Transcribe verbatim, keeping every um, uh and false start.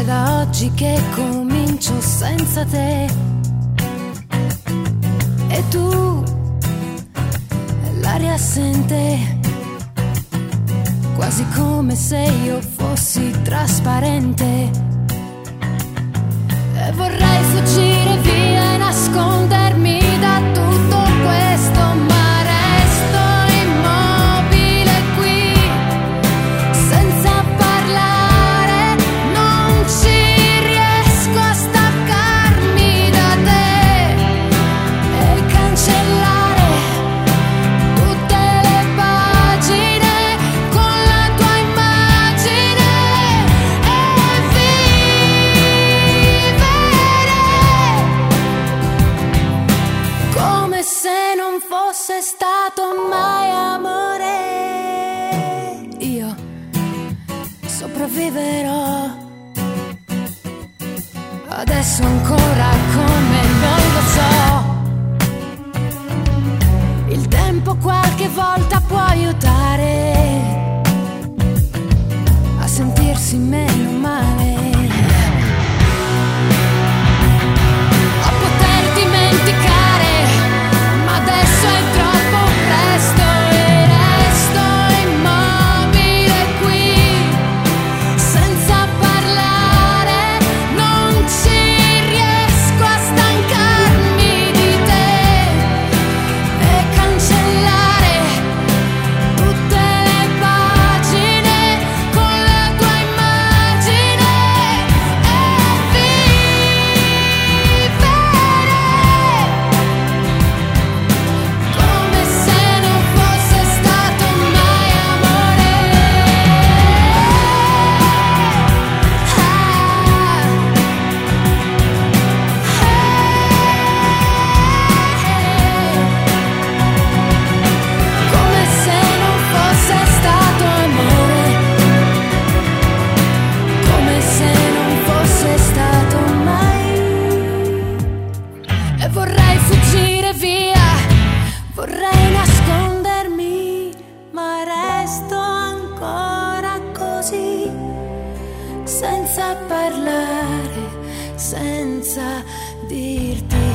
È da oggi che comincio senza te. E tu, l'aria assente, quasi come se io fossi trasparente. E vorrei fuggire via e nascondermi da tutto questo, ma resto immobile qui, senza parlare, non ci riesco a staccarmi da te e cancellare tutte le pagine con la tua immagine e vivere come se non fosse stato mai amore. Io sopravviverò adesso ancora come non lo so. Il tempo qualche volta può aiutare a sentirsi meno male, a poter dimenticare, ma adesso è troppo presto e resto immobile qui, senza parlare, non ci riesco a stancarmi di te e cancellare tutte le pagine con la tua immagine e vivere come se non fosse stato mai amore. Come se non fosse stato amore, come se non fosse stato mai. E vorrei fuggire via, vorrei nascondermi, ma resto ancora così, senza parlare, senza dirti